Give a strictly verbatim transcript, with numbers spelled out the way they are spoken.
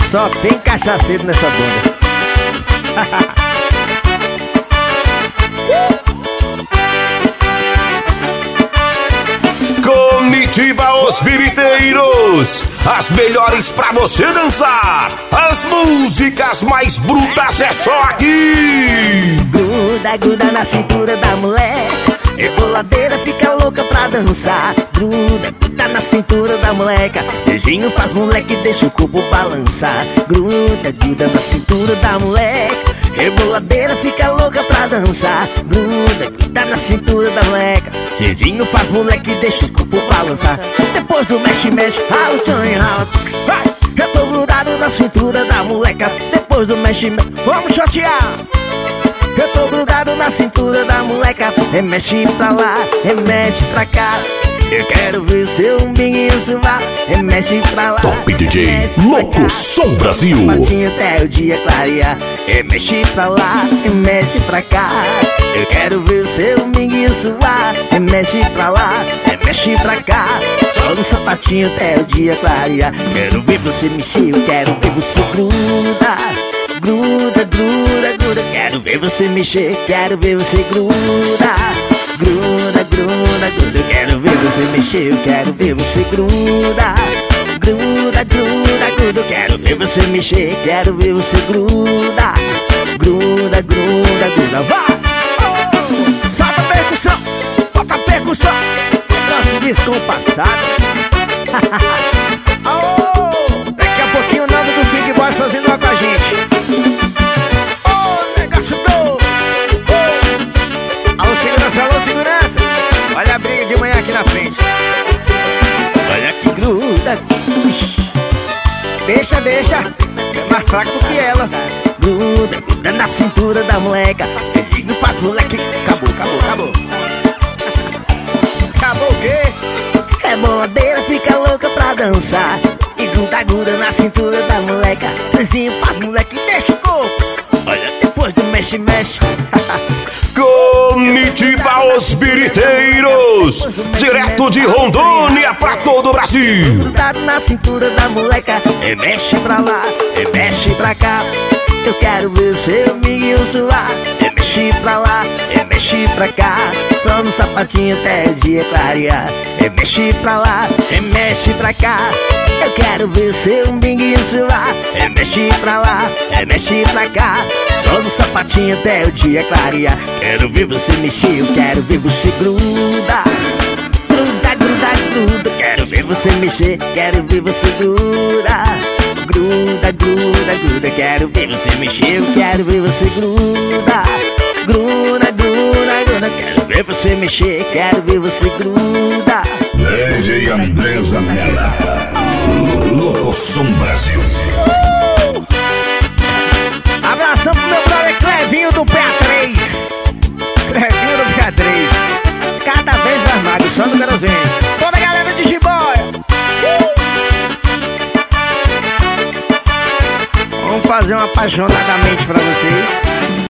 Só tem cachaceiro nessa banda. Comitiva Os Biriteiros, as melhores pra você dançar. As músicas mais brutas é só aqui. Gruda, gruda na cintura da mulher, reboladeira fica louca pra dançar. Gruda, gruda na cintura da moleca, beijinho faz moleque, deixa o corpo balançar. Gruda, gruda na cintura da moleca, reboladeira fica louca pra dançar. Gruda, gruda na cintura da moleca, beijinho faz moleque, deixa o corpo balançar. Depois do mexe, mexe, rala o tchan e rala. Eu tô grudado na cintura da moleca. Depois do mexe, mexe, vamos chotear. Eu tô grudado na cintura da moleca. Remexe pra lá, remexe pra cá. Eu quero ver o seu umbiguinho suar. Remexe pra lá, Top D J Louco Som Brasil. Patinho até o dia clarear. Remexe pra lá, remexe pra cá. Eu quero ver o seu umbiguinho suar. Remexe pra lá, remexe pra cá. Só no sapatinho até o dia clarear. Quero ver você mexer, eu quero ver você grudar. Gruda, gruda, gruda, quero ver você mexer, quero ver você grudar. Gruda, gruda, gruda, quero ver você mexer, eu quero ver você grudar. Gruda, gruda, gruda, quero ver você mexer, quero ver você grudar. Gruda, gruda, gruda, vai! Oh! Solta a percussão, solta a percussão. Nosso disco passado. Oh! Daqui a pouquinho o Nando do Swing Boys fazendo uma com a gente. Oh, negócio doido! Oh. Alô, segurança, alô, segurança! Olha a briga de manhã aqui na frente. Olha que gruda. Ixi. Deixa, deixa. É mais fraco do que ela. Gruda, gruda na cintura da moleca. Filhinho faz moleque. Acabou, acabou, acabou. Acabou o quê? É boladeira, fica louca pra dançar. E gruda, gruda na cintura da moleca. Trezinho faz moleque, deixa o corpo. Olha, depois do mexe, mexe. Comitiva Os Biriteiros, direto de Rondônia pra todo o Brasil. Grudado na cintura da moleca. E mexe pra lá, e mexe pra cá. Eu quero ver o seu amiguinho suar. E mexe pra lá, e mexe pra cá. Só no sapatinho até o dia clarear. E mexe pra lá, e mexe pra cá. Eu quero ver o seu umbiguinho suar. E mexe pra lá, e mexe pra cá. Só no sapatinho até o dia clarear. Quero ver você mexer, eu quero ver você grudar. Gruda, gruda, gruda. Quero ver você mexer, quero ver você grudar. Gruda, gruda, gruda. Quero ver você mexer, eu quero ver você grudar. Gruda, gruda, gruda. Quero ver você mexer, quero ver você grudar. D J André Zanella, Louco Som Brasil. Uh! Abração pro meu brother Clevinho do P A três. Clevinho do P A três. Cada vez mais magro, só no querosene. Toda a galera de Jiboia. Uh! Vamos fazer um apaixonadamente pra vocês.